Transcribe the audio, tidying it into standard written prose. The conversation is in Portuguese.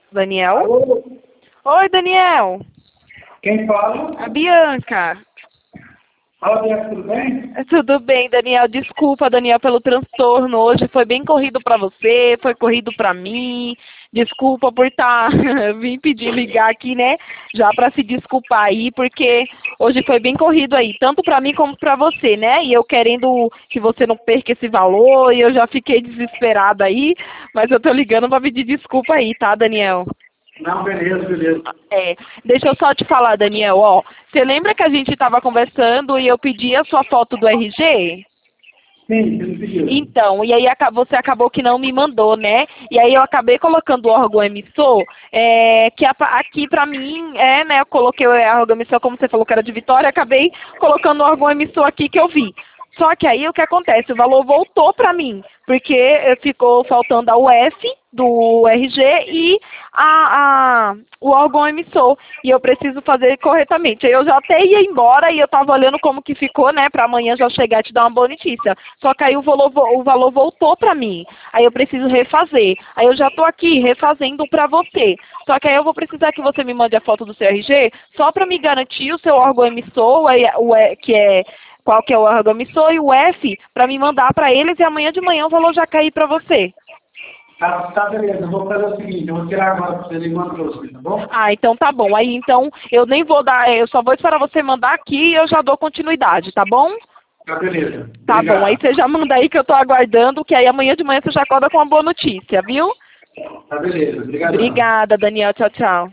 Daniel? Alô? Oi, Daniel. Quem fala? A Bianca. Fala, Bianca, tudo bem? Tudo bem, Daniel. Desculpa, Daniel, pelo transtorno. Hoje foi bem corrido para você, foi corrido para mim. Desculpa por vim pedir ligar aqui, né? Já para se desculpar aí, porque hoje foi bem corrido aí, tanto para mim como para você, né? E eu querendo que você não perca esse valor, e eu já fiquei desesperada aí, mas eu tô ligando para pedir desculpa aí, tá, Daniel? Não, beleza, beleza. Deixa eu só te falar, Daniel, ó. Você lembra que a gente estava conversando e eu pedi a sua foto do RG? Sim, você me pediu. Então, e aí você acabou que não me mandou, né? E aí eu acabei colocando o órgão emissor, que aqui pra mim, né? Eu coloquei o órgão emissor, como você falou que era de Vitória, acabei colocando o órgão emissor aqui que eu vi. Só que aí o que acontece? O valor voltou para mim, porque ficou faltando a UF do RG e o órgão emissor. E eu preciso fazer corretamente. Aí eu já até ia embora e eu estava olhando como que ficou, né? Para amanhã já chegar e te dar uma boa notícia. Só que aí o valor voltou para mim. Aí eu preciso refazer. Aí eu já estou aqui refazendo para você. Só que aí eu vou precisar que você me mande a foto do seu RG só para me garantir o seu órgão emissor, que é qual que é o órgão emissor e o F para me mandar para eles e amanhã de manhã o valor já cair para você. Tá, beleza. Eu vou fazer o seguinte, eu vou tirar agora pra você e mando pra você, tá bom? Ah, então tá bom. Aí então eu nem vou dar, eu só vou esperar você mandar aqui e eu já dou continuidade, tá bom? Tá, beleza. Tá Obrigado. bom, aí você já manda aí que eu tô aguardando, que aí amanhã de manhã você já acorda com uma boa notícia, viu? Tá, beleza. Obrigado. Obrigada, Daniel. Tchau, tchau.